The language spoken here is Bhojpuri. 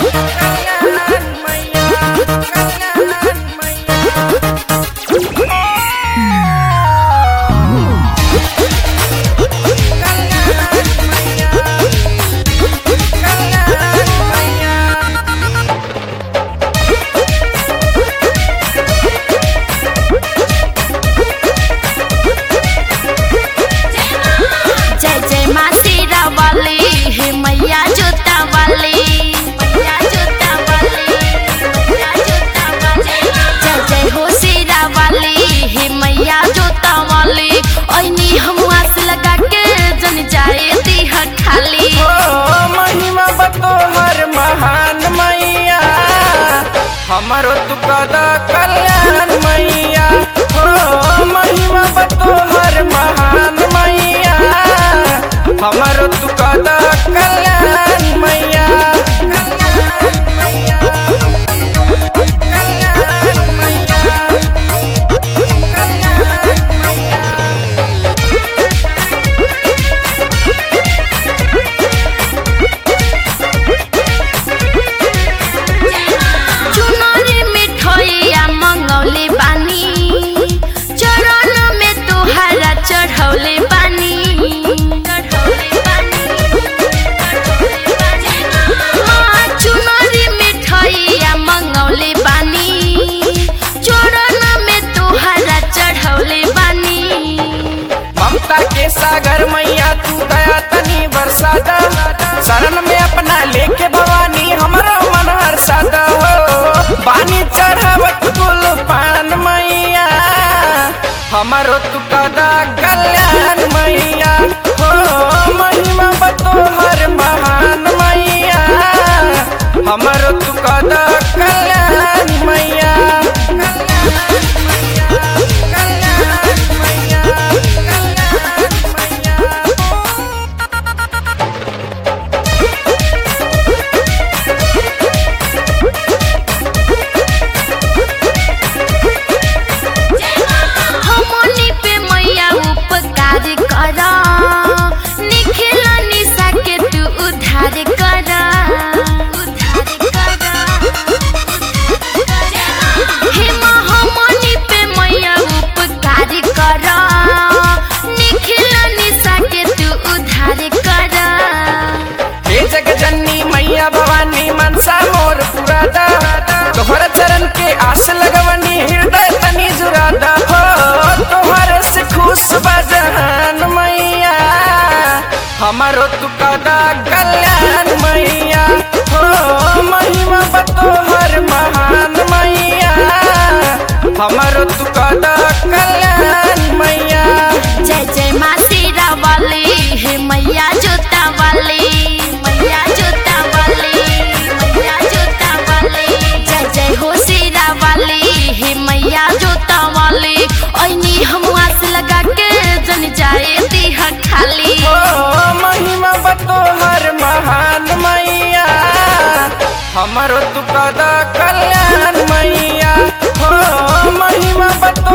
हमारो तू कदा कल्याण मैया हो महिमा बतोहर महान मैया हमारो तू कदा कल्याण मैया के सागर मैया तू दया तनी बरसादा शरण में अपना लेके भवानी हमारा मन हर्षादा हो पानी चढ़ावत कुल पान मैया हमारो तू कदा कल्याण मैया हो महिमा बतोहर महान मैया हमारो तू कदा कल्याण मैया जगजननी मैया भवानी मनसा मोर पुरादा तोहर चरण के आस लगवनी हृदय तनी जुरादा हो तोहर से खुश बजहान मैया हमारो तू कदा कल्याण मैया हो महिमा बतोहर महान मैया हमारो तू कदा कल्याण मैया जय जय माँ शेरा वाली हे मैया जोता वाली लगा के जन जाए दिहा खाली हो महिमा बतोहर महान मैया हमारो तू कदा कल्याण मैया हो महिमा